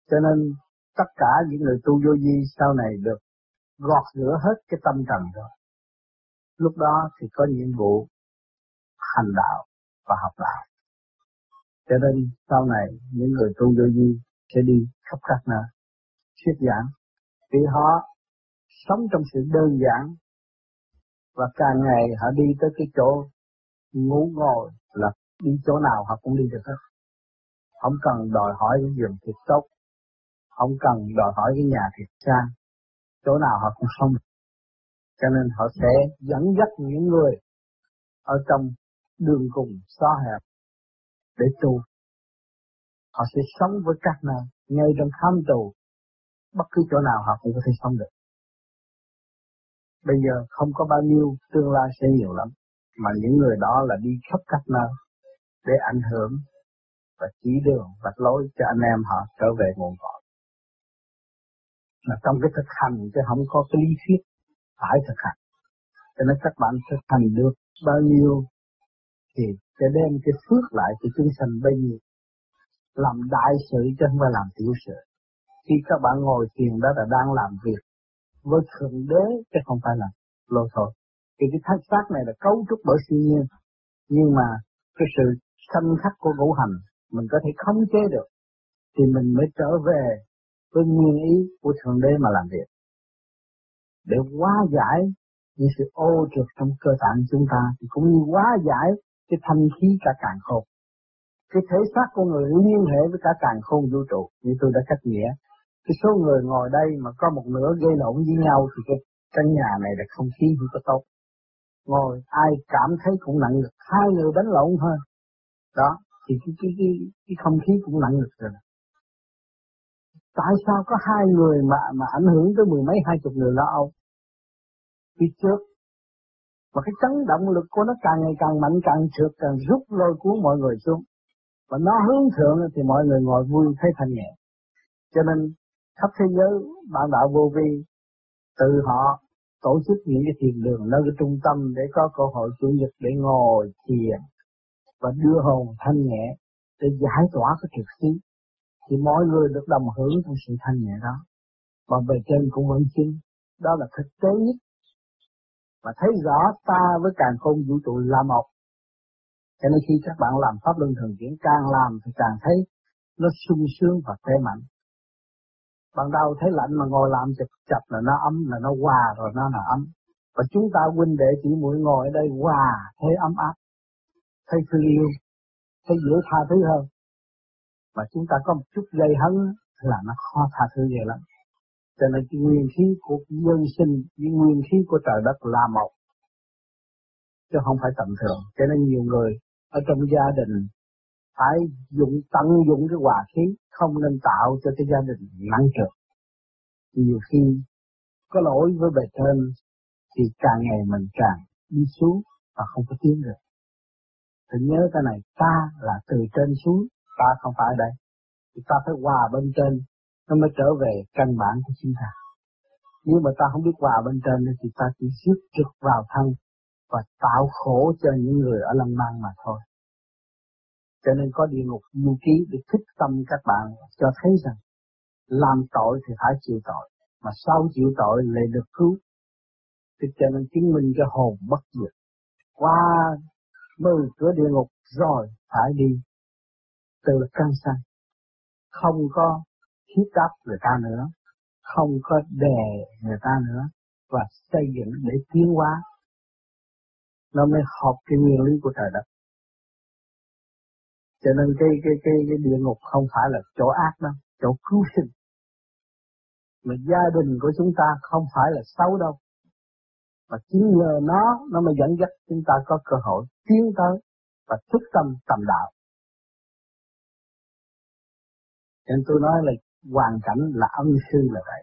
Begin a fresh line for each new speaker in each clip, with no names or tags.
Cho nên tất cả những người tu vô vi sau này được gọt rửa hết cái tâm trần rồi. Lúc đó thì có nhiệm vụ hành đạo và học đạo. Cho nên sau này những người tu vô vi sẽ đi khắp các nơi thuyết giảng, vì họ sống trong sự đơn giản và càng ngày họ đi tới cái chỗ ngủ ngồi là đi chỗ nào họ cũng đi được hết. Không cần đòi hỏi cái giường thiệt tốt, không cần đòi hỏi cái nhà thiệt sang, chỗ nào họ cũng sống. Cho nên họ sẽ dẫn dắt những người ở trong đường cùng xó hẹp để tu. Họ sẽ sống với các nơi, ngay trong tham tù, bất cứ chỗ nào họ cũng có thể sống được. Bây giờ không có bao nhiêu, tương lai sẽ nhiều lắm. Mà những người đó là đi khắp các nơi để ảnh hưởng và chỉ đường vạch lối cho anh em họ trở về nguồn cội. Là trong cái thực hành chứ không có cái lý thuyết, phải thực hành. Cho nên các bạn thực hành được bao nhiêu thì sẽ đem cái phước lại cho chúng sanh bấy nhiêu. Làm đại sự chứ không phải làm tiểu sự. Khi các bạn ngồi thiền đó là đang làm việc với Thượng Đế chứ không phải là lô thôi. Thì cái thân xác này là cấu trúc bởi siêu nhiên, nhưng mà cái sự sanh khắc của ngũ hành mình có thể khống chế được, thì mình mới trở về với nguyên ý của Thượng Đế mà làm việc, để hóa giải những sự ô trượt trong cơ tạng chúng ta, thì cũng như hóa giải cái thanh khí cả càn khôn. Cái thể xác của người liên hệ với cả càn khôn vũ trụ, như tôi đã cách nghĩa. Cái số người ngồi đây mà có một nửa gây lộn với nhau thì cái căn nhà này là không khí không có tốt. Ngồi ai cảm thấy cũng nặng lực, hai người đánh lộn thôi. Đó, thì cái không khí cũng nặng lực rồi. Tại sao có hai người mà ảnh hưởng tới mười mấy 20 người lo âu? Phía trước. Và cái chấn động lực của nó càng ngày càng mạnh, càng trượt, càng rút lôi cuốn mọi người xuống. Và nó hướng thượng thì mọi người ngồi vui thấy thanh nhẹ. Cho nên khắp thế giới bạn đạo vô vi từ họ tổ chức những cái thiền đường nơi cái trung tâm để có cơ hội chủ nhật để ngồi thiền và đưa hồn thanh nhẹ để giải tỏa cái trượt khí, thì mọi người được đồng hưởng trong sự thanh nhẹ đó. Và bề trên cũng vẫn chứng, đó là thực tế nhất. Và thấy rõ ta với càn khôn vũ trụ là một. Cho nên khi các bạn làm pháp luân thường chuyển, càng làm thì càng thấy nó sung sướng và khỏe mạnh. Ban đầu thấy lạnh mà ngồi làm chập là nó ấm, là nó hòa rồi nó là ấm. Và chúng ta huynh đệ chỉ muội ngồi ở đây hòa, thấy ấm áp, thấy thương yêu, thấy dễ tha thứ hơn. Mà chúng ta có một chút gây hấn là nó khó tha thứ ghê lắm. Cho nên cái nguyên khí của nhân sinh với nguyên khí của trời đất là một, chứ không phải tầm thường. Cho nên nhiều người ở trong gia đình phải tận dụng cái hòa khí, không nên tạo cho cái gia đình nặng trược. Nhiều khi có lỗi với bề trên thì càng ngày mình càng đi xuống và không có tiến được. Thì nhớ cái này, ta là từ trên xuống, ta không phải ở đây. Thì ta phải hòa bên trên, nó mới trở về căn bản của chúng ta. Nếu mà ta không biết hòa bên trên thì ta chỉ rước trực vào thân và tạo khổ cho những người ở lăng mang mà thôi. Cho nên có địa ngục du ký để thích tâm các bạn, cho thấy rằng làm tội thì phải chịu tội, mà sau chịu tội lại được cứu. Thì cho nên chứng minh cho hồn bất diệt. Qua 10 cửa địa ngục rồi phải đi từ căn sanh, không có thiết đáp người ta nữa, không có đè người ta nữa, và xây dựng để tiến hóa. Nó mới hợp cái nguyên lý của trời đất. Cho nên cái địa ngục không phải là chỗ ác đâu, chỗ cứu sinh. Mà gia đình của chúng ta không phải là xấu đâu, mà chính nhờ nó mới dẫn dắt chúng ta có cơ hội tiến tới và thức tâm tầm đạo. Cho nên tôi nói là hoàn cảnh là ân sư là vậy.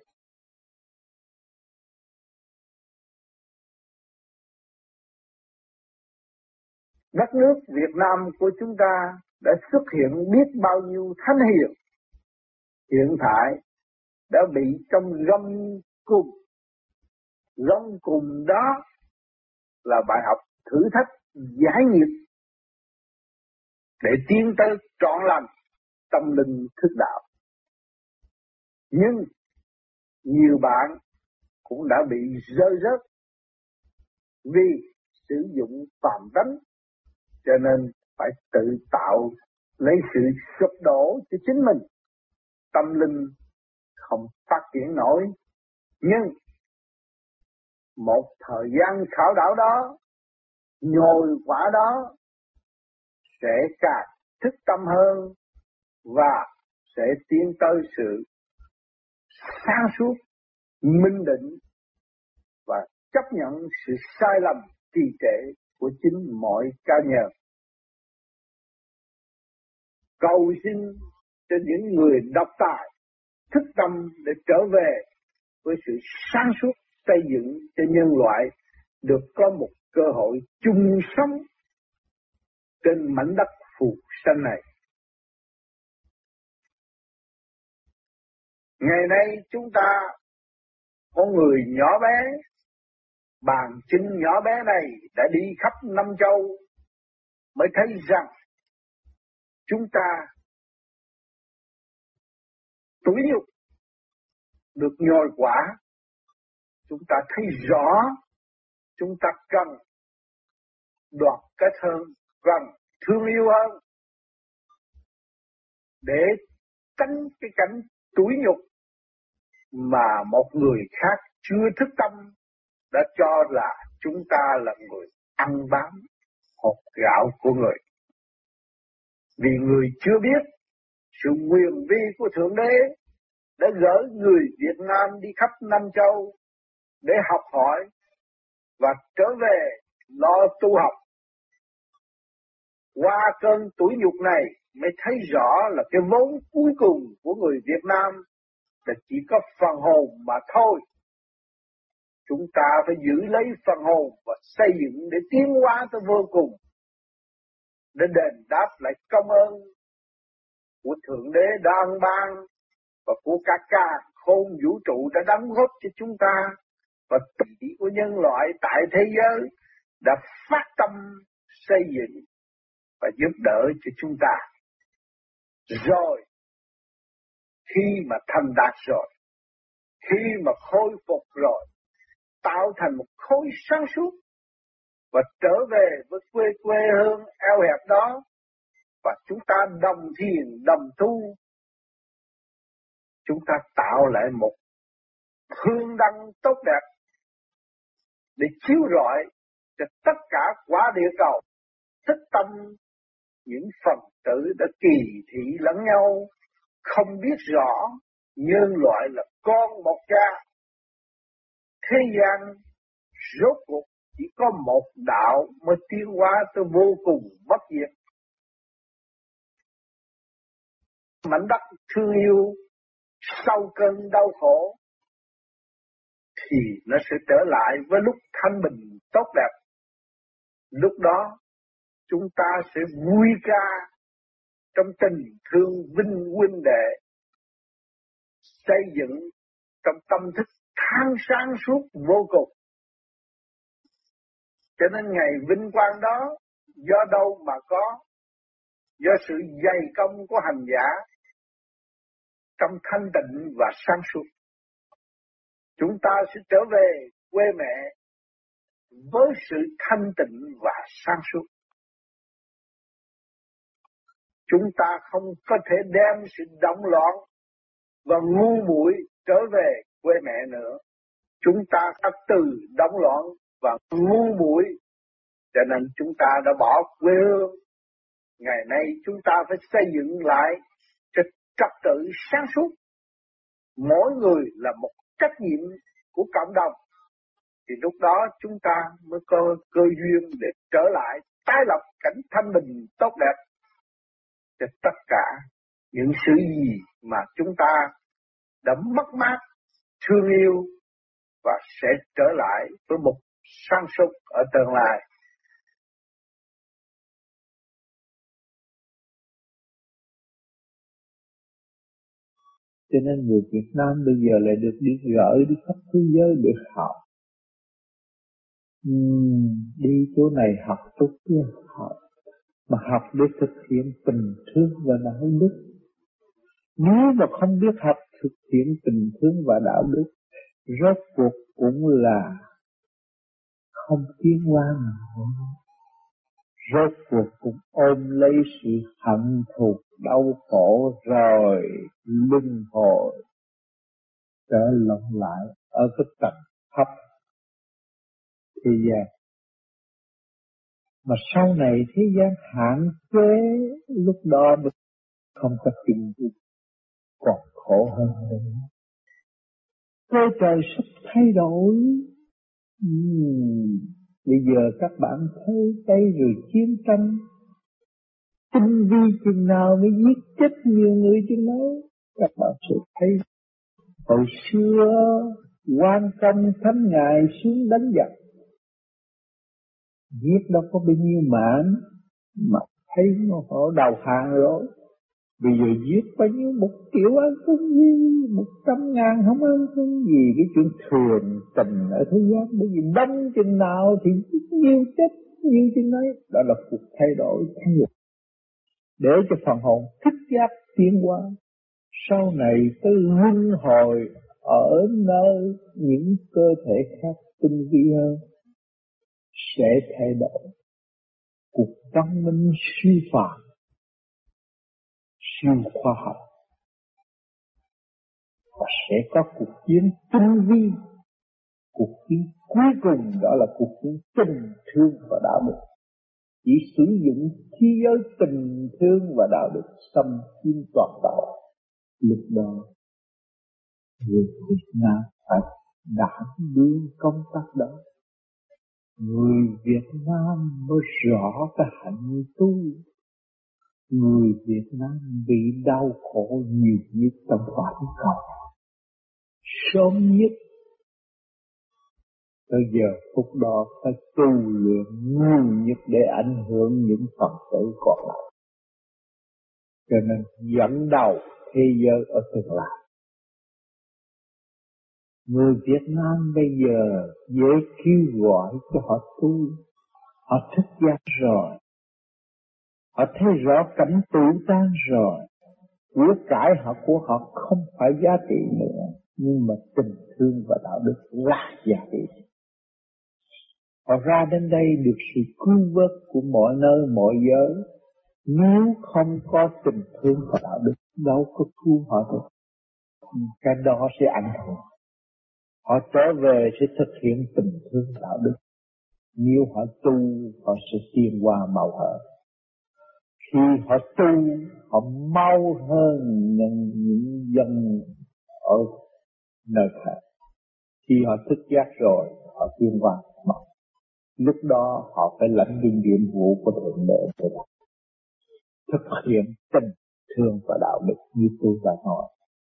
Đất nước Việt Nam của chúng ta đã xuất hiện biết bao nhiêu thánh hiền, hiện tại đã bị trong gông cùng. Gông cùng đó là bài học thử thách giải nghiệp để tiến tới trọn lành tâm linh thức đạo. Nhưng nhiều bạn cũng đã bị rơi rớt vì sử dụng phàm tánh, cho nên phải tự tạo lấy sự sụp đổ cho chính mình. Tâm linh không phát triển nổi, nhưng một thời gian khảo đảo đó, nhồi quả đó sẽ càng thức tâm hơn và sẽ tiến tới sự sáng suốt, minh định và chấp nhận sự sai lầm trì trệ của chính mọi cá nhân. Cầu xin cho những người độc tài thức tâm để trở về với sự sáng suốt, xây dựng cho nhân loại được có một cơ hội chung sống trên mảnh đất phù sanh này. Ngày nay chúng ta có người nhỏ bé, bàn chân nhỏ bé này đã đi khắp năm châu mới thấy rằng chúng ta tủi nhục được nhồi quả. Chúng ta thấy rõ chúng ta cần đoạt kết hơn, cần thương yêu hơn để tránh cái cảnh tủi nhục mà một người khác chưa thức tâm đã cho là chúng ta là người ăn bám hột gạo của người. Vì người chưa biết sự quyền vi của Thượng Đế đã gửi người Việt Nam đi khắp năm châu để học hỏi và trở về lo tu học. Qua cơn tủi nhục này mới thấy rõ là cái vốn cuối cùng của người Việt Nam là chỉ có phần hồn mà thôi. Chúng ta phải giữ lấy phần hồn và xây dựng để tiến hóa tới vô cùng, để đền đáp lại công ơn của Thượng Đế đã ân ban và của cả càn khôn vũ trụ đã đóng góp cho chúng ta, và tỷ của nhân loại tại thế giới đã phát tâm xây dựng và giúp đỡ cho chúng ta. Rồi khi mà thành đạt rồi, khi mà khôi phục rồi, tạo thành một khối sáng suốt và trở về với quê hương eo hẹp đó, và chúng ta đồng thiền đồng tu, chúng ta tạo lại một hương đăng tốt đẹp để chiếu rọi cho tất cả quả địa cầu, thích tâm những phần tử đã kỳ thị lẫn nhau, không biết rõ nhân loại là con một cha. Thế gian rốt cuộc chỉ có một đạo mới tiến hóa tới vô cùng bất diệt. Mảnh đất thương yêu sau cơn đau khổ thì nó sẽ trở lại với lúc thanh bình tốt đẹp. Lúc đó chúng ta sẽ vui ca trong tình thương vinh huynh đệ, xây dựng trong tâm thức tháng sáng suốt vô cùng. Cho nên ngày vinh quang đó do đâu mà có? Do sự dày công của hành giả trong thanh tịnh và sáng suốt. Chúng ta sẽ trở về quê mẹ với sự thanh tịnh và sáng suốt. Chúng ta không có thể đem sự động loạn và ngu muội trở về quê mẹ nữa. Chúng ta đã từ động loạn và ngu muội, cho nên chúng ta đã bỏ quê hương. Ngày nay chúng ta phải xây dựng lại cho trật tự sáng suốt. Mỗi người là một trách nhiệm của cộng đồng, thì lúc đó chúng ta mới có cơ duyên để trở lại tái lập cảnh thanh bình tốt đẹp cho tất cả những sự gì mà chúng ta đã mất mát, thương yêu và sẽ trở lại với một sáng suốt ở tương lai.
Cho nên người Việt Nam bây giờ lại được đi gửi đi khắp thế giới để học. Đi chỗ này học chỗ kia học. Mà học để thực hiện tình thương và đạo đức. Nếu mà không biết học thực hiện tình thương và đạo đức, rốt cuộc cũng là không tiến hóa nổi. Rốt cuộc cũng ôm lấy sự hận thù đau khổ rồi luân hồi trở lộn lại ở cái tầng thấp thế gian. Mà sau này thế gian hạn chế, lúc đó không có tình yêu, còn khổ hơn nữa. Thế trời sắp thay đổi. Bây giờ các bạn thấy tay rồi chiến tranh, tinh vi chừng nào mới giết chết nhiều người chừng đó. Các bạn sẽ thấy hồi xưa Quan Công Thánh Ngài xuống đánh giặc, giết đâu có bao nhiêu mạng, mà thấy họ đầu hàng rồi. Bây giờ giết bao nhiêu 1 triệu ăn không gì, 100.000 không ăn không gì. Cái chuyện thường tình ở thế gian, bởi vì đông chừng nào thì nhiều chết nhiều chừng ấy. Đó là cuộc thay đổi thanh nhật, để cho phần hồn thích giác tiến hóa. Sau này tới luân hồi ở nơi những cơ thể khác tinh vi hơn, sẽ thay đổi cuộc văn minh siêu phàm, siêu khoa học, và sẽ có cuộc chiến tinh vi. Cuộc chiến cuối cùng đó là cuộc chiến tình thương và đạo đức. Chỉ sử dụng thế giới tình thương và đạo đức xâm chiếm toàn cầu. Lúc đó người Việt Nam phải đảm đương công tác đó. Người Việt Nam mới rõ cái hạnh tu. Người Việt Nam bị đau khổ nhiều nhất trong toàn cầu. Sớm nhất tới giờ phút đó phải tu luyện nhiều nhất để ảnh hưởng những Phật tử còn lại. Cho nên dẫn đầu thế giới ở tương lai. Người Việt Nam bây giờ dễ kêu gọi cho họ tu. Họ thức giác rồi. Họ thấy rõ cảnh tự tan rồi. Của cải của họ không phải giá trị nữa, nhưng mà tình thương và đạo đức là giá trị. Họ ra đến đây được sự cứu vớt của mọi nơi mọi giới. Nếu không có tình thương và đạo đức, đâu có cứu họ được. Cái đó sẽ ảnh hưởng. Họ trở về sẽ thực hiện tình thương đạo đức. Nếu họ tu, họ sẽ tiến qua mau hơn. Khi họ tu, họ mau hơn những dân ở nơi khác. Khi họ thức giác rồi, họ tiến qua mau. Lúc đó họ phải lãnh những nhiệm vụ của Thượng Đế để thực hiện tình thương và đạo đức như tôi đã nói.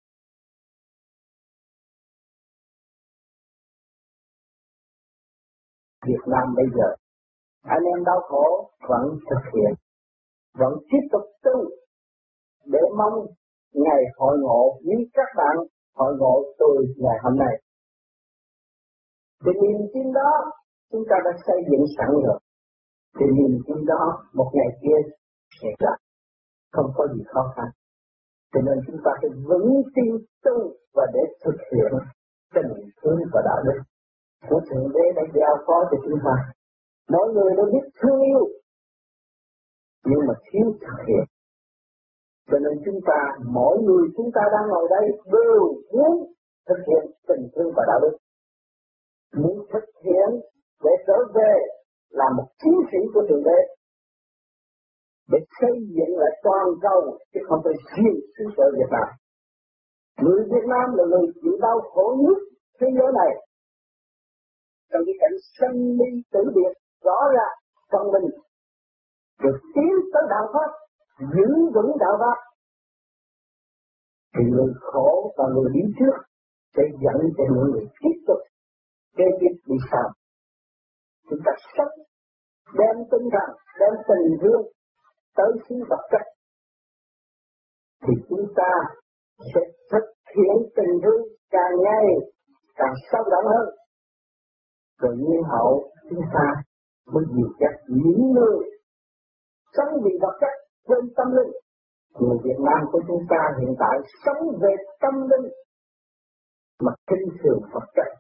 Việt Nam bây giờ anh em đau khổ vẫn thực hiện, vẫn tiếp tục tu để mong ngày hội ngộ như các bạn hội ngộ tôi ngày hôm nay. Thì niềm tin đó chúng ta đã xây dựng sẵn rồi. Thì niềm tin đó một ngày kia sẽ ra, không có gì khó khăn. Cho nên chúng ta phải vững tin tu và để thực hiện tình thương và đạo đức của Thượng Đế đã giao phó cho chúng ta. Mỗi người đều biết thương yêu, nhưng mà thiếu thực hiện. Cho nên chúng ta, mỗi người chúng ta đang ngồi đây đều muốn thực hiện tình thương và đạo đức. Muốn thực hiện để trở về là một chiến sĩ của Thượng Đế, để xây dựng lại toàn cầu, chứ không phải riêng xứ sở Việt Nam. Người Việt Nam là người chịu đau khổ nhất thế giới này. Trong cái cảnh sanh ly tử biệt rõ ràng trong mình, được tiến tới đạo Pháp, giữ vững đạo Pháp, thì người khổ và người đi trước sẽ dẫn cho những người tiếp tục kế tiếp đi sau. Chúng ta sống đem tinh thần, đem tình thương tới xứ vật chất, thì chúng ta sẽ thực hiện tình thương càng ngày càng sâu đậm hơn. Rồi nhiên hậu chúng ta mới dìu dắt những người sống vì vật chất trên tâm linh, Người Việt Nam của chúng ta hiện tại sống về tâm linh mà kinh thường Phật dạy.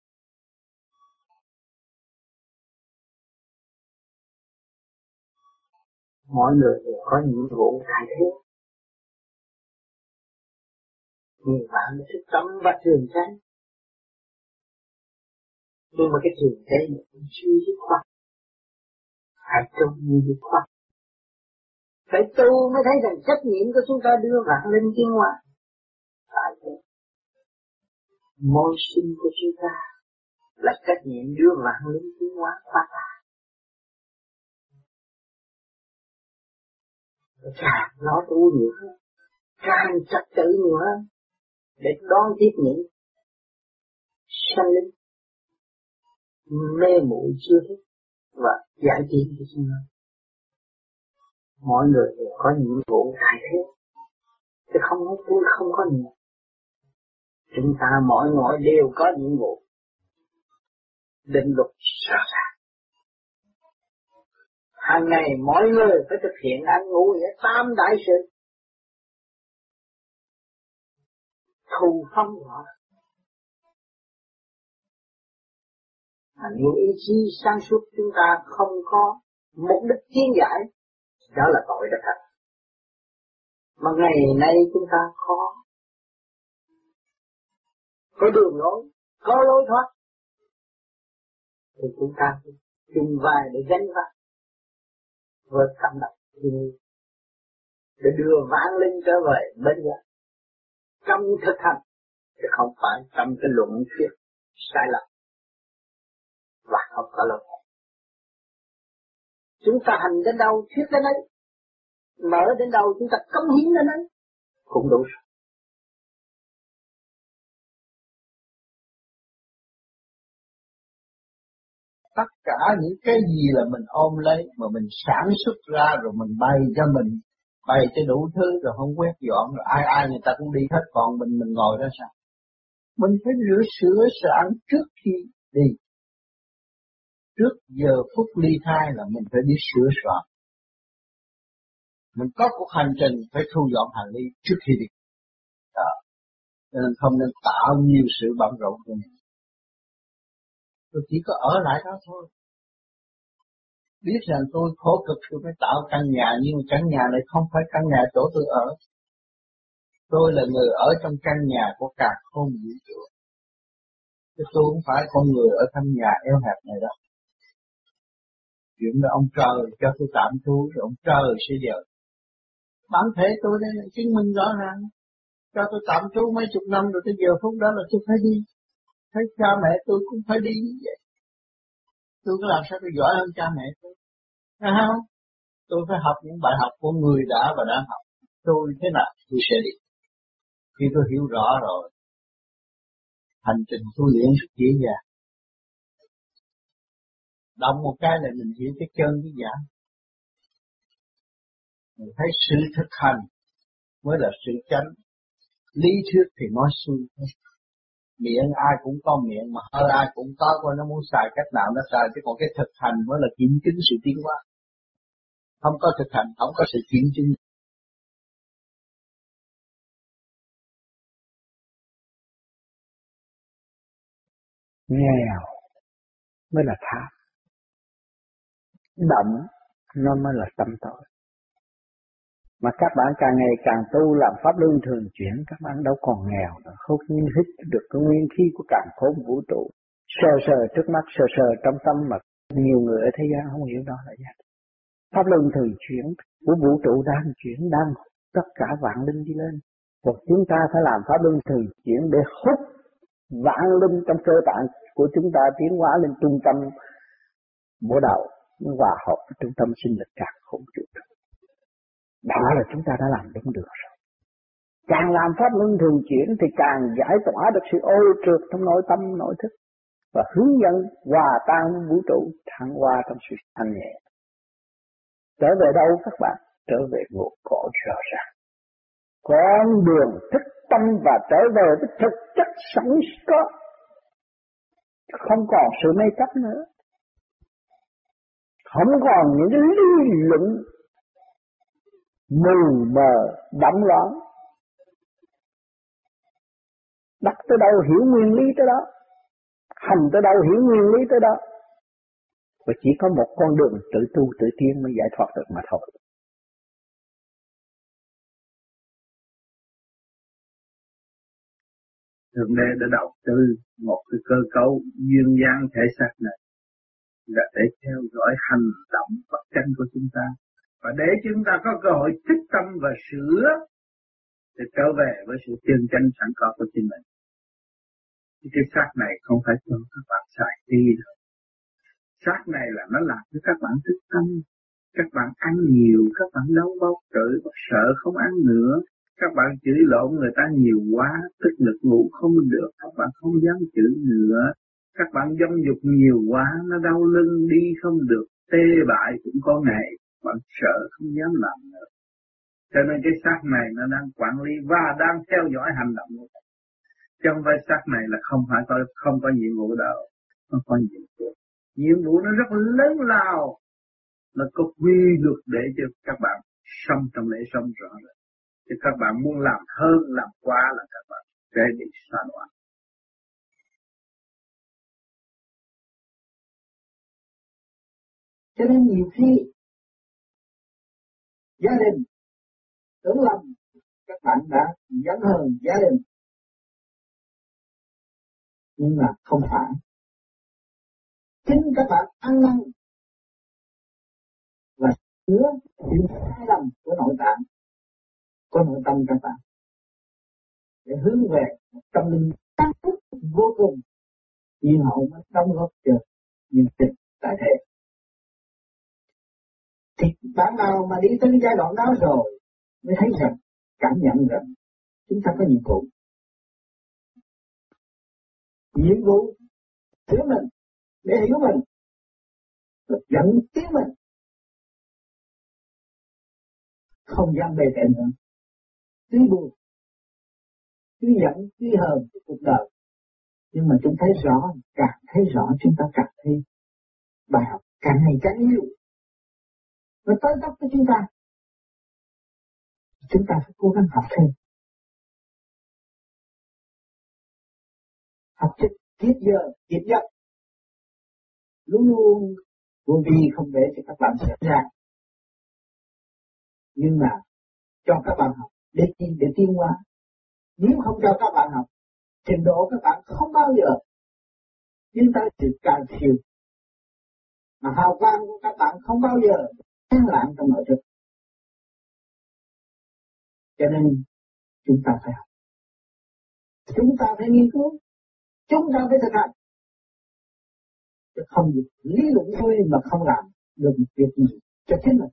Mọi người đều có nhiệm vụ thay thế. Nhiều bạn thích tâm và thường tránh. Nhưng mà cái thường tránh cũng chưa dứt khoát. Hãy trông như dứt khoát. Phải tu mới thấy rằng trách nhiệm của chúng ta đưa vạn linh tiến hóa. Tại thế, môi sinh của chúng ta là trách nhiệm đưa vạn linh tiến hóa phát ra. Càng nó tu nhiều hơn, càng trật tự nhiều hơn, để đón tiếp những sanh linh mê muội chưa hết và giải trí cho chúng ta. Mọi người đều có nhiệm vụ thay thế, chứ không nói tôi không có nhiều. Chúng ta mọi người đều có nhiệm vụ. Định luật rõ ràng. Hàng ngày mọi người phải thực hiện ăn ngủ nghĩa tam đại sự. Thù phong rõ. Những ý chí sáng suốt chúng ta không có mục đích tiến giải, đó là tội đã thật. Mà ngày nay chúng ta khó có đường lối, có lối thoát, thì chúng ta chung vai để gánh vác vượt cảm động để đưa vạn linh trở về bên nhau trong thực hành, chứ không phải trong cái luận thuyết sai lầm và không có lỗi. Chúng ta hành đến đâu thuyết đến đấy, mở đến đâu chúng ta cống hiến đến đấy cũng đủ rồi.
Tất cả những cái gì là mình ôm lấy mà mình sản xuất ra rồi mình bày cho mình, bày cho đủ thứ rồi không quét dọn, rồi ai người ta cũng đi hết, còn mình ngồi đó sao? Mình phải sửa soạn trước khi đi. Trước giờ phút ly thai là mình phải đi sửa soạn. Mình có cuộc hành trình phải thu dọn hành lý trước khi đi. Đó. Nên không nên tạo nhiều sự bận rộn cho mình. Tôi chỉ có ở lại đó thôi. Biết rằng tôi khổ cực tôi mới tạo căn nhà, nhưng mà căn nhà này không phải căn nhà chỗ tôi ở. Tôi là người ở trong căn nhà của cả không vũ trụ. Chứ tôi không phải con người ở căn nhà eo hẹp này đâu. Chuyện là ông trời cho tôi tạm trú, rồi ông trời sẽ dời. Bản thể tôi đây là chứng minh rõ ràng. Cho tôi tạm trú mấy chục năm rồi tới giờ phút đó là tôi phải đi. Thấy cha mẹ tôi cũng phải đi như vậy. Tôi có làm sao tôi giỏi hơn cha mẹ tôi. Thấy không? Tôi phải học những bài học của người đã và đang học. Tôi thế nào tôi sẽ đi. Khi tôi hiểu rõ rồi, hành trình tu luyện rất dễ dàng. Động một cái là mình hiểu cái chân cái giả. Mình thấy sự thực hành mới là sự chánh. Lý thuyết thì nói xuôi. Miệng ai cũng có miệng, mà hơi ai cũng có, coi nó muốn xài cách nào nó xài, chứ còn cái thực hành mới là kiểm chứng sự tiến hóa. Không có thực hành, không có sự kiểm chứng.
Nghèo mới là tham, động nó mới là tâm tội. Mà các bạn càng ngày càng tu làm pháp luân thường chuyển, các bạn đâu còn nghèo nữa, không hít được cái nguyên khí của càn khôn vũ trụ. Sờ trước mắt, sờ trong tâm, mà nhiều người ở thế gian không hiểu đó là gì. Pháp luân thường chuyển của vũ trụ đang chuyển, đang tất cả vạn linh đi lên. Và chúng ta phải làm pháp luân thường chuyển để hút vạn linh trong cơ tạng của chúng ta tiến hóa lên trung tâm bộ đầu, hòa hợp với trung tâm sinh lực càn khôn vũ trụ. Đó là chúng ta đã làm đúng được rồi. Càng làm pháp luân thường chuyển thì càng giải tỏa được sự ô trượt trong nội tâm nội thức, và hướng dẫn hòa tan vũ trụ, thăng hoa trong sự thanh nhẹ. Trở về đâu các bạn? Trở về nguồn cội rõ ràng. Con đường thức tâm và trở về với thực chất sẵn có. Không còn sự mê chấp nữa. Không còn những cái lý luận mù mờ động loạn, đặt tới đâu hiểu nguyên lý tới đó, hành tới đâu hiểu nguyên lý tới đó, và chỉ có một con đường tự tu tự tiến mới giải thoát được mà thôi.
Thượng Đế đã đầu tư một cái cơ cấu duyên dáng thể xác này là để theo dõi hành động bất chánh của chúng ta, và để chúng ta có cơ hội thích tâm và sửa để trở về với sự chân chánh sẵn có của chính mình. Cái xác này không phải cho các bạn xài đi đâu. Xác này là nó làm cho các bạn thích tâm. Các bạn ăn nhiều, các bạn đau bóc chửi, sợ không ăn nữa. Các bạn chửi lộn người ta nhiều quá, tức ngực ngủ không được, các bạn không dám chửi nữa. Các bạn dâm dục nhiều quá, nó đau lưng đi không được, tê bại cũng có ngày, bạn sợ không dám làm nữa. Cho nên cái xác này nó đang quản lý và đang theo dõi hành động của bạn. Trong vai xác này là không có nhiệm vụ đâu, không có nhiệm vụ. Nhiệm vụ nó rất lớn lao, nó có quy luật để cho các bạn sống trong lễ sống rõ rệt. Thì các bạn muốn làm hơn, làm quá là các bạn sẽ bị sa đọa.
Cho nên nhiều khi gia đình tưởng lầm các bạn đã dẫn hơn gia đình, nhưng mà không phải. Chính các bạn ăn năn và sửa những sai lầm của nội tạng, của nội tâm các bạn, để hướng về một tâm linh sáng suốt vô cùng, nhiên hậu mới đóng góp được những việc đại thể. Thì bạn nào mà đi tới giai đoạn đó rồi mới thấy rằng, cảm nhận rằng chúng ta có nhiệm vụ. Nhiệm vụ sửa mình, để hiểu mình, và dẫn tiến mình. Không dám bề tệ nữa. Tuy buồn, tuy giận, tuy hờn của cuộc đời. Nhưng mà chúng thấy rõ, càng thấy rõ chúng ta càng thấy bài học càng ngày càng nhiều. Nó tới tóc với chúng ta. Chúng ta phải cố gắng học thêm. Học cho kiết giờ, kiết giấc. Luôn luôn vô vi không để cho các bạn xảy ra. Nhưng mà cho các bạn học để tiến hóa. Nếu không cho các bạn học, trình độ các bạn không bao giờ tiến tới sự cao siêu. Mà hào quang của các bạn không bao giờ sáng lạng trong nội thức. Cho nên chúng ta phải học. Chúng ta phải nghiên cứu. Chúng ta phải thực hành. Chứ không được lý luận thôi mà không làm được một việc gì cho chính mình.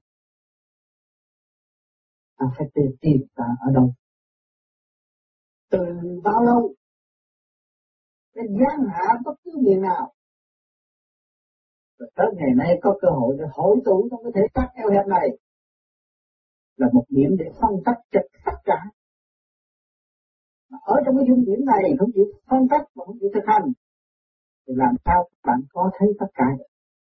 Ta phải tìm ta ở đâu. Từ bao lâu để giáng hạ bất cứ người nào. Rồi tới ngày nay có cơ hội để hội tụ trong cái thể xác eo hẹp này là một điểm để phân tách cho tất cả. Mà ở trong cái dung điểm này không chịu phân tách mà không chịu thực hành thì làm sao bạn có thấy tất cả được.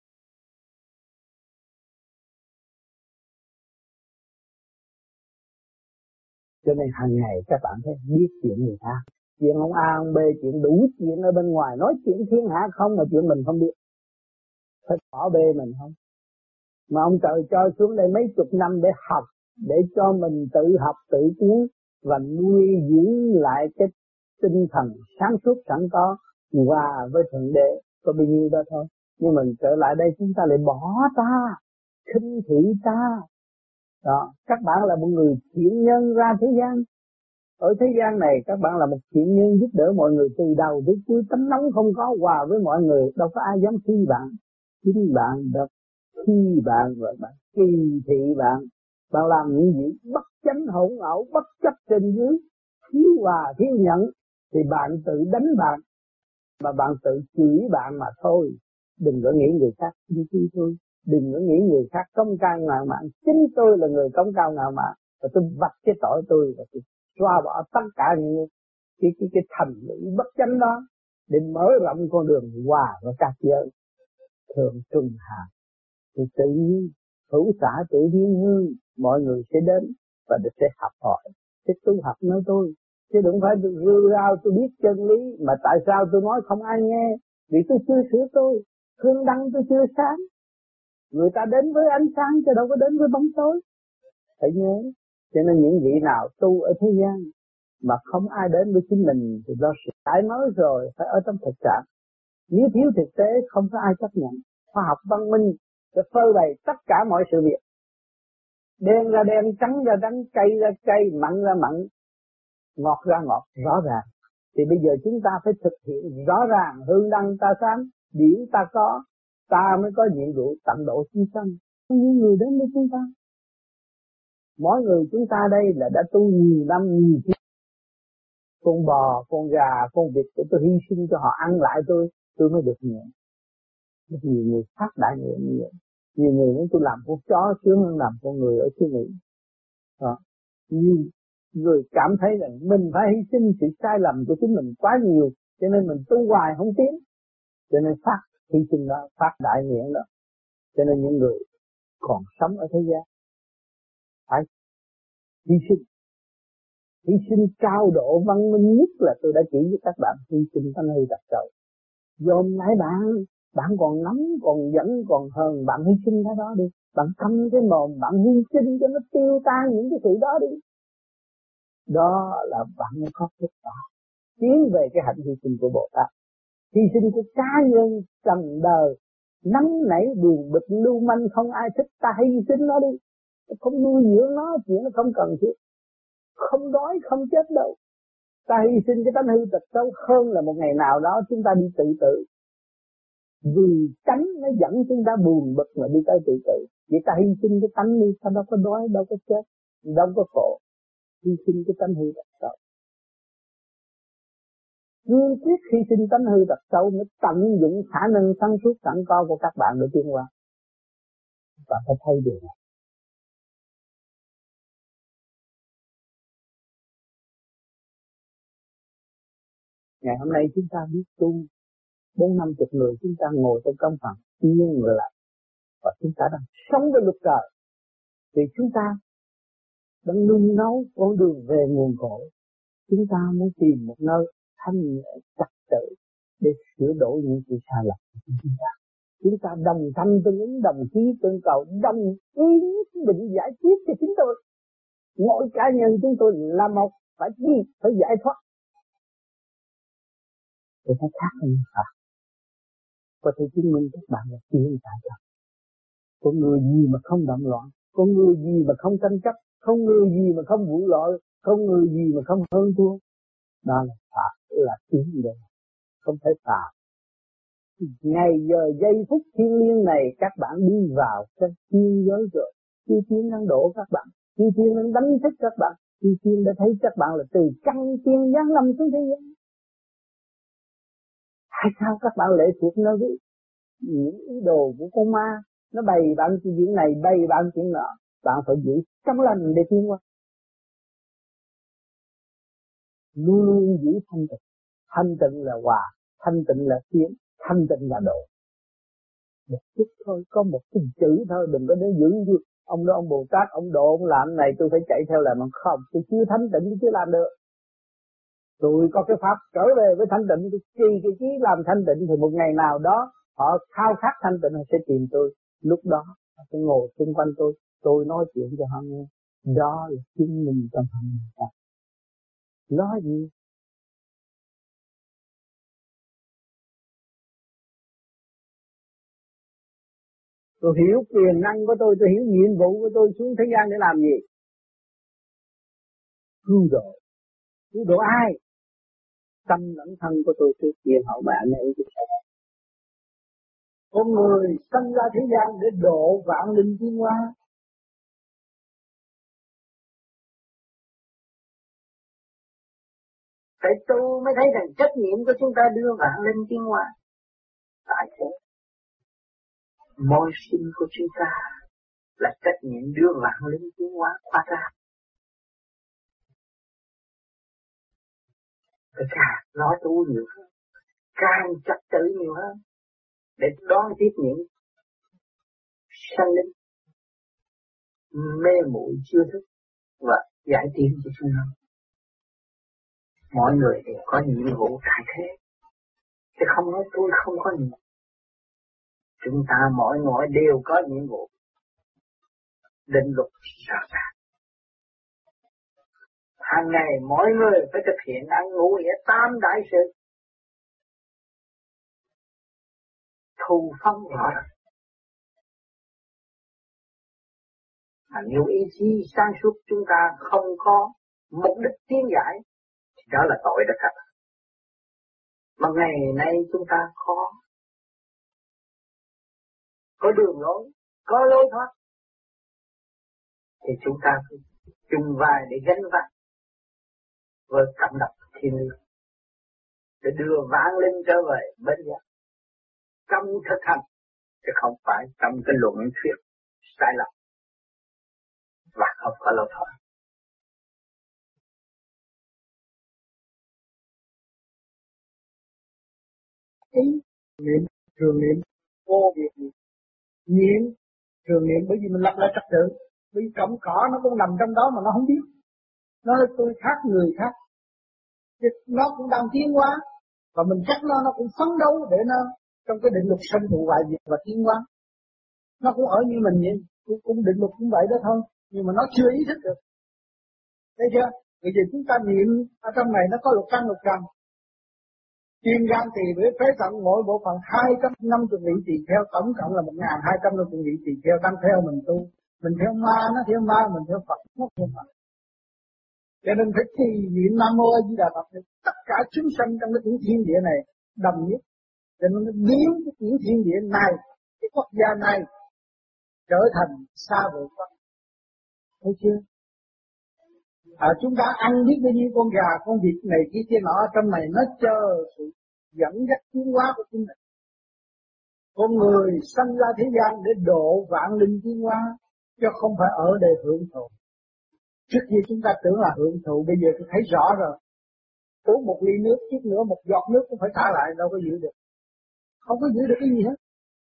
Cho nên hàng ngày các bạn phải biết chuyện người ta. Chuyện ông A, ông B, chuyện đủ chuyện ở bên ngoài. Nói chuyện thiên hạ không mà chuyện mình không biết. Phải bỏ bê mình không. Mà ông trời cho xuống đây mấy chục năm để học. Để cho mình tự học, tự tiến. Và nuôi dưỡng lại cái tinh thần sáng suốt sẵn có. Và với Thượng Đế có bao nhiêu đó thôi. Nhưng mình trở lại đây chúng ta lại bỏ ta. Khinh thị ta. Đó, các bạn là một người thiện nhân ra thế gian. Ở thế gian này các bạn là một thiện nhân giúp đỡ mọi người từ đầu tới cuối, tánh nóng không có, hòa với mọi người, đâu có ai dám khi bạn. Chính bạn được khi bạn rồi bạn kỳ thị bạn. Bạn làm những gì bất chánh hỗn ẩu, bất chấp trên dưới, thiếu hòa thiếu nhận, thì bạn tự đánh bạn, mà bạn tự chửi bạn mà thôi. Đừng có nghĩ người khác như tôi. Đừng có nghĩ người khác công cao ngạo mạn. Chính tôi là người công cao ngạo mạn. Và tôi vạch cái tội tôi và tôi xóa bỏ tất cả những cái thành lũy bất chánh đó để mở rộng con đường hòa với các giới thượng trung hạ. Thì tự nhiên hữu xã tự nhiên hương, mọi người sẽ đến và sẽ học hỏi, sẽ tu học nơi tôi. Chứ đừng phải tôi rêu rao tôi biết chân lý mà tại sao tôi nói không ai nghe, vì tôi chưa sửa tôi, hương đăng tôi chưa sáng. Người ta đến với ánh sáng chứ đâu có đến với bóng tối. Phải nhớ, cho nên những vị nào tu ở thế gian mà không ai đến với chính mình thì do sự tái mới rồi, phải ở trong thực trạng. Nếu thiếu thực tế không có ai chấp nhận. Khoa học văn minh sẽ phơi bày tất cả mọi sự việc. Đen ra đen, trắng ra trắng, cây ra cây, mặn ra mặn, ngọt ra ngọt, rõ ràng. Thì bây giờ chúng ta phải thực hiện rõ ràng, hương đăng ta sáng, điển ta có, ta mới có nhiệm vụ tận độ chúng sanh. Những người đến với chúng ta, mỗi người chúng ta đây là đã tu nhiều năm, nhiều kiếp. Con bò, con gà, con vịt của tôi hy sinh cho họ ăn lại tôi mới được nhẹ. Rất nhiều người phát đại nguyện như vậy. Nhiều người nói tôi làm con chó sướng hơn làm con người ở xứ Mỹ. Nhiều người cảm thấy rằng mình phải hy sinh sự sai lầm của chính mình quá nhiều, cho nên mình tu hoài không tiến, cho nên phát hy sinh đó, phát đại nguyện đó. Cho nên những người còn sống ở thế gian phải hy sinh cao độ văn minh nhất là tôi đã chỉ với các bạn hy sinh tánh hư tật xấu. Dồn lại bạn còn nóng, còn giận, còn hờn, bạn hy sinh cái đó đi. Bạn câm cái mồm, bạn hy sinh cho nó tiêu tan những cái sự đó đi. Đó là bạn mới có kết quả. Tiến về cái hạnh hy sinh của Bồ Tát. Hy sinh của cá nhân trần đời, nóng nảy buồn bực lưu manh không ai thích, ta hy sinh nó đi. Không nuôi dưỡng nó, chuyện nó không cần thiết. Không đói, không chết đâu. Ta hy sinh cái tánh hư tật xấu hơn là một ngày nào đó chúng ta đi tự tử. Vì tánh nó dẫn chúng ta buồn bực mà đi tới tự tử. Vậy ta hy sinh cái tánh đi, ta đâu có đói, đâu có chết, đâu có khổ. Hy sinh cái tánh hư tật xấu. Cương quyết hy sinh tánh hư tật xấu mới tận dụng khả năng sáng suốt sẵn có của các bạn để tiến hóa. Bạn phải thấy điều này. Ngày hôm nay chúng ta biết tu 40-50 người chúng ta ngồi trong căn phòng yên lặng và chúng ta đang sống với luật trời. Vì chúng ta đang nung nấu con đường về nguồn cội. Chúng ta muốn tìm một nơi thanh nhẹ trật tự để sửa đổi những sự sai lầm của chúng ta. Chúng ta đồng thanh tương ứng, đồng chí tương cầu, đồng ý định giải quyết cho chính tôi. Mỗi cá nhân chúng tôi là một, phải đi, phải giải thoát. Để nó khác hơn Phật. Có thể chứng minh các bạn là tiến tại đó. Có người gì mà không động loạn, có người gì mà không tranh chấp, không người gì mà không vụ lợi, không người gì mà không hơn thua. Đó là Phật, là tiến đường, không phải Phật. Ngày giờ giây phút thiêng liêng này các bạn đi vào cái thiên giới rồi. Chư Thiên đang đổ các bạn, Chư Thiên đang đánh thức các bạn, Chư Thiên đã thấy các bạn là từ căn thiên giáng lâm xuống thế gian. Tại sao các bạn lệ thuộc nơi những ý đồ của con ma? Nó bày bạn chuyện này, bày bạn chuyện nọ. Bạn phải giữ trong lành để tiến qua. Luôn luôn giữ thanh tịnh. Thanh tịnh là hòa, thanh tịnh là tiến, thanh tịnh là độ. Một chút thôi, có một cái chữ thôi, đừng có để giữ như ông đó ông Bồ Tát, ông độ, ông làm này tôi phải chạy theo làm. Không, tôi chưa thanh tịnh, tôi chưa làm được. Tôi có cái pháp trở về với thanh tịnh, tôi trì cái chí làm thanh tịnh, thì một ngày nào đó họ khao khát thanh tịnh, họ sẽ tìm tôi. Lúc đó họ sẽ ngồi xung quanh tôi nói chuyện cho họ nghe. Đó là chứng minh trong hành động. Nói gì? Tôi hiểu quyền năng của tôi hiểu nhiệm vụ của tôi xuống thế gian để làm gì? Cứu độ. Cứu độ ai? Tâm lẫn thân của tôi trước tiên hậu mẹ này tôi sẽ. Con người sinh ra thế gian để độ vạn linh tiến hóa. Phải tu mới thấy rằng trách nhiệm của chúng ta đưa vạn linh tiến hóa. Tại thế, môi sinh của chúng ta là trách nhiệm đưa vạn linh tiến hóa qua ra. Phải càng nói tu nhiều hơn, càng trật tự nhiều hơn, để đón tiếp những sanh linh. mê muội chưa thức và giải tiến cho chúng nó. Mọi người đều có nhiệm vụ tại thế, chứ không nói tôi không có nhiệm vụ. Chúng ta mỗi người đều có nhiệm vụ. Định luật rõ ràng. Hàng ngày mỗi người phải thực hiện ăn ngủ nghĩa tam đại sự. Thu phân rõ ràng. Nếu ý chí sáng suốt chúng ta không có mục đích tiến giải, thì đó là tội đó các bạn. Mà ngày nay chúng ta có đường lối, có lối thoát, thì chúng ta phải chung vai để gánh vác với cảm động thiên liêng, để đưa vãng linh trở về bên giác trong thực hành, chứ không phải trong cái luận thuyết sai lầm và không có lối thoát. Ý niệm thường niệm vô việc niệm thường niệm, bởi vì mình lập lại trật tự. Bởi vì cọng cỏ nó cũng nằm trong đó mà nó không biết. Nó là tôi khác người khác, nó cũng đang tiến hóa, và mình chắc nó cũng phấn đấu để nó trong cái định luật sanh trụ hoại diệt và tiến hóa. Nó cũng ở như mình vậy, cũng định luật cũng vậy đó thôi, nhưng mà nó chưa ý thức được. Thấy chưa? Bây giờ chúng ta niệm ở trong này nó có lục căn lục trần, tim gan tỳ với phế thận mỗi bộ phận 250 vị tỳ kheo, tổng cộng là 1250 vị tỳ kheo đang theo mình tu. Mình theo ma, nó theo ma, mình theo Phật, nó theo Phật. Cho nên phải trì niệm Nam Mô A Di Đà Phật thì tất cả chúng sanh trong cái tiểu thiên địa này đồng nhất. Cho nên nó biến cái tiểu thiên địa này, cái quốc gia này trở thành xa vời Phật. Thấy chưa? Chúng ta ăn biết bao nhiêu con gà, con vịt này kia nọ, trong này nó chờ sự dẫn dắt tiến hóa của chúng mình. Con người sanh ra thế gian để độ vạn linh tiến hóa, chứ không phải ở để hưởng thụ. Trước kia chúng ta tưởng là hưởng thụ, bây giờ tôi thấy rõ rồi. Uống một ly nước, chút nữa một giọt nước cũng phải trả lại, đâu có giữ được. Không có giữ được cái gì hết.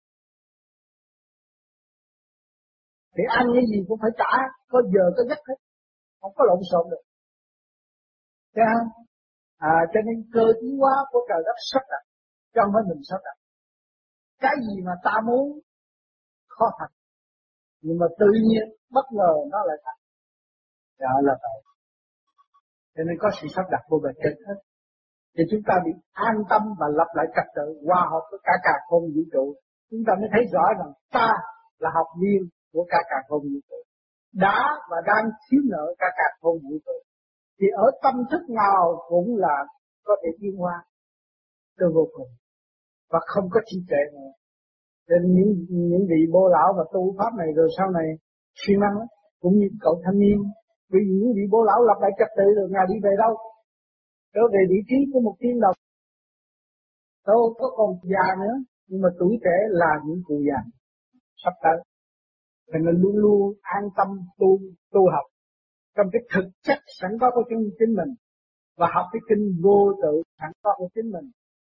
Thì ăn cái gì cũng phải trả, có giờ có giấc hết. Không có lộn xộn được. Thấy không? Cho nên cơ tiến hóa của trời đất sắp đặt, cho không phải mình sắp đặt. Cái gì mà ta muốn khó thành, nhưng mà tự nhiên bất ngờ nó lại thành. Đó là vậy. Cho nên có sự sắp đặt của bề trên hết. Thì chúng ta bị an tâm và lập lại trật tự, hòa hợp với cả cả không vũ trụ. Chúng ta mới thấy rõ rằng ta là học viên của cả cả không vũ trụ, đã và đang thiếu nợ cả cả không vũ trụ. Thì ở tâm thức nào cũng là có thể tiến hóa từ vô cùng và không có trì trệ nữa. Nên những vị bố lão và tu pháp này rồi sau này siêng năng cũng như cậu thanh niên, vì những vị bố lão lập lại trật tự rồi ngài đi về đâu? Trở về vị trí của một tiên đồng. Đâu có còn già nữa, nhưng mà tuổi trẻ là những cụ già sắp tới. Thì mình luôn luôn an tâm tu học trong cái thực chất sẵn có của chính mình, và học cái kinh vô tự sẵn có của chính mình.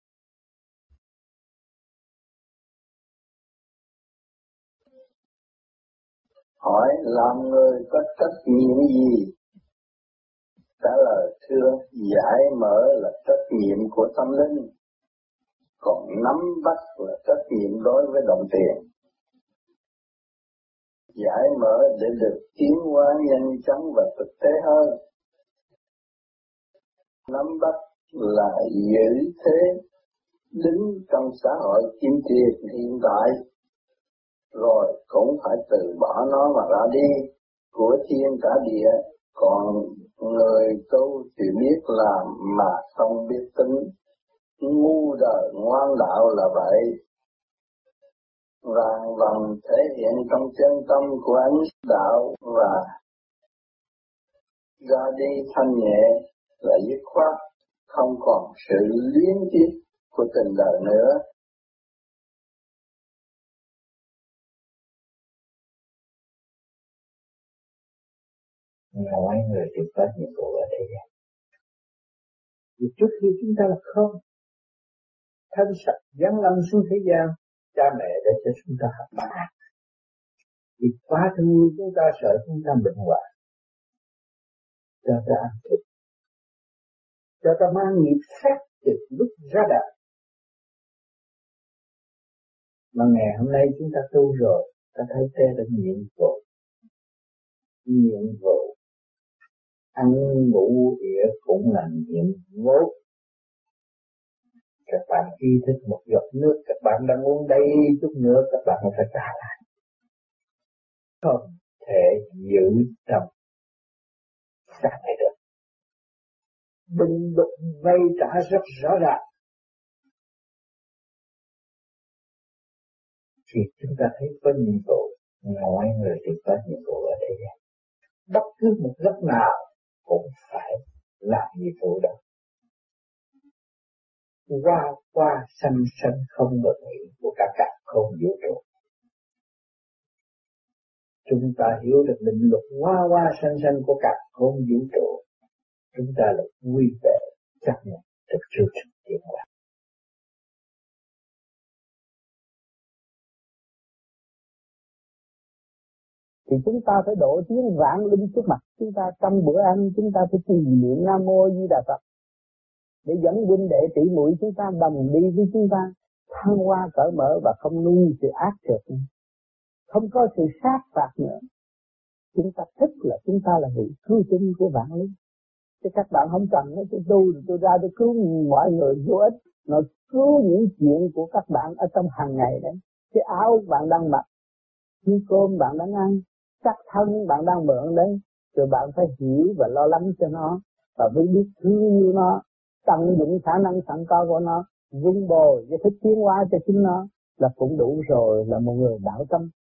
Hỏi làm người có trách nhiệm gì? Trả lời thưa, giải mở là trách nhiệm của tâm linh, còn nắm bắt là trách nhiệm đối với đồng tiền. Giải mở để được tiến hóa nhanh chóng và thực tế hơn. Nắm bắt là giữ thế đứng trong xã hội kim tiền hiện tại, rồi cũng phải từ bỏ nó mà ra đi, của thiên cả địa. Còn người tu thì biết làm mà không biết tính, ngu đời ngoan đạo là vậy. Vàng vàng thể hiện trong chân tâm của ánh đạo và ra đi thanh nhẹ là dứt khoát, không còn sự liên tiếp của tình đời nữa.
Mỗi người đều có nhiệm vụ ở thế gian. Vì trước khi chúng ta là không, thân sạch dấn lâm xuống thế gian, cha mẹ để cho chúng ta học bài.
Thì quá thương yêu chúng ta sợ chúng ta bệnh hoạn, cho ta ăn thịt, cho ta mang nghiệp sát từ lúc ra đời. Mà ngày hôm nay chúng ta tu rồi, ta thấy thế đã nhiệm vụ ăn ngủ địa cũng là nhiệm vụ. Các bạn ý thức một giọt nước, các bạn đang uống đầy chút nữa, các bạn phải trả lại. Không thể giữ trong xác này được. Đừng đụng vay trả rất rõ ràng. Thì chúng ta thấy có nhiệm vụ, mọi người thì có nhiệm vụ ở đây. Bất cứ một góc nào cũng phải làm nhiệm vụ đó. Qua sanh không ngừng nghỉ của cả không vũ trụ. Chúng ta hiểu được định luật qua sanh của cả không vũ trụ. Chúng ta là vui vẻ chấp nhận được chương trình tiến hóa.
Thì chúng ta phải độ tiếng vạn linh trước mặt chúng ta. Trong bữa ăn chúng ta phải trì niệm Nam Mô Di Đà Phật để dẫn huynh đệ tỷ muội chúng ta đồng đi với chúng ta, thăng hoa cởi mở và không nuôi sự ác trượt, không có sự sát phạt nữa. Chúng ta thích là chúng ta là vị cứu tinh của vạn linh. Chứ các bạn không cần nói tôi ra tôi cứu mọi người vô ích, nó cứu những chuyện của các bạn ở trong hàng ngày đấy. Cái áo bạn đang mặc, cái cơm bạn đang ăn, chắc thân bạn đang mượn đấy, rồi bạn phải hiểu và lo lắng cho nó, và phải biết thương yêu nó, tận dụng khả năng sẵn có của nó, vun bồi và thích tiến hóa cho chính nó là cũng đủ rồi, là một người đạo tâm.